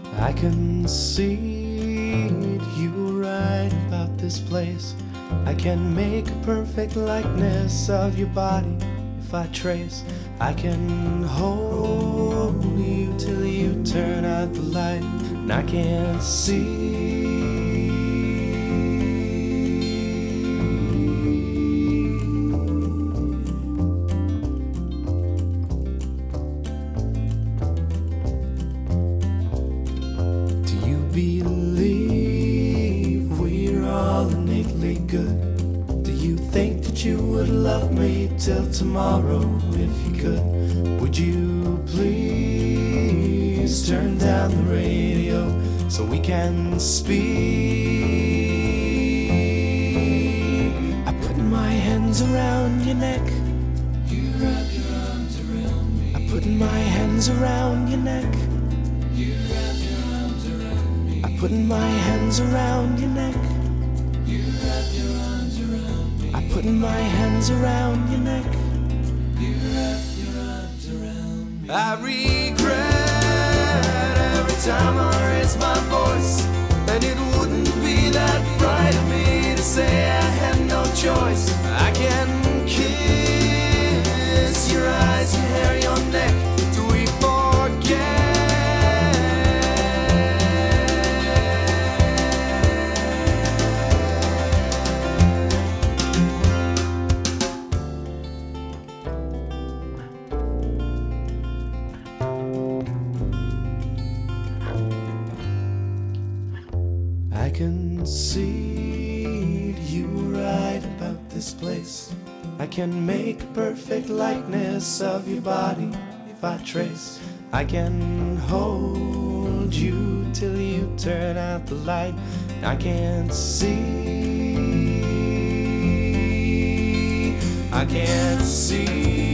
I can see it, you were right about this place. I can make a perfect likeness of your body if I trace. I can hold you till you turn out the light, and I can't see. Believe we're all innately good? Do you think that you would love me till tomorrow if you could? Would you please turn down the radio so we can speak? I put my hands around your neck. You wrap your arms around me. I put my hands around your neck. Putting my hands around your neck. You wrap your arms around me. I putting my hands around your neck. You wrap your arms around me. I regret every time I raise my voice, and it wouldn't be that right of me to say I had no choice. I can kiss your eyes, your hair, your neck till we forget. I can see you were right about this place. I can make a perfect likeness of your body if I trace. I can hold you till you turn out the light. I can't see. I can't see.